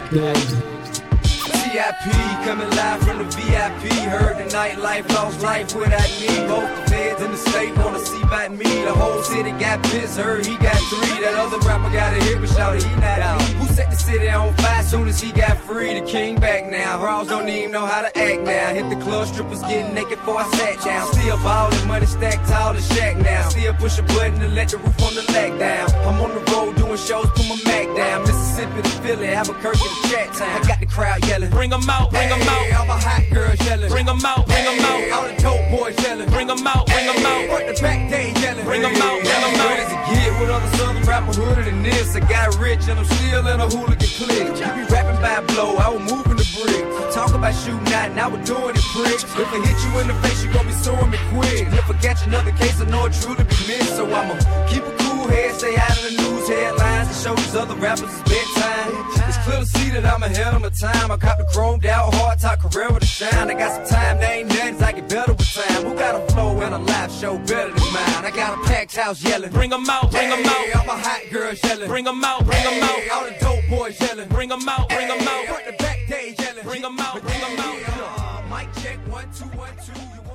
CIP coming live from the VIP. Heard the nightlife, lost life without me. Both the feds in the state wanna see about me. The whole city got pissed, heard he got 3. That other rapper got a hit, but shouted he not out. Who set the city on fire soon as he got free? The king back now. Bros don't even know how to act now. Hit the club, strippers getting naked before I sat down. Still ballin', money stacked tall the shack now. Still push a button to let the roof on the leg down. I'm on the road doing shows, put my Mac down. Mississippi to Philly, Albuquerque to Chat Town. I got the crowd yelling, Bring 'em out, bring 'em out. I'm a hot girl yelling, Bring 'em out, bring 'em out. All the dope boys yelling, Bring 'em out, bring 'em out. Work the back day yelling, Bring 'em out, bring 'em out. Ready to get with other southern rapper hooded than this. I got rich and I'm still in a hooligan clique. You be rapping by blow, I was moving the brick. Talk about shooting out, now we're doing it pricks. If I hit you in the face, you gon' be suing me quick. If I catch another case, I know it truly be missed. So I'ma keep a cool head, stay out of the news headlines, and show these other rappers it's bedtime. It's clear to see that I'm ahead of my time. I cop the chromed out, hard top career with a shine. I got some time, there ain't nothing, I get better with time. Who got a flow and a live show better than mine? I got a packed house yelling, Bring 'em out, bring 'em out. I'm a hot girl yelling, Bring 'em out, bring 'em out. all the dope boys yelling, Bring 'em out, bring 'em out. Work the back day yelling, Bring 'em out, bring 'em out. Mic check 1 2 1 2.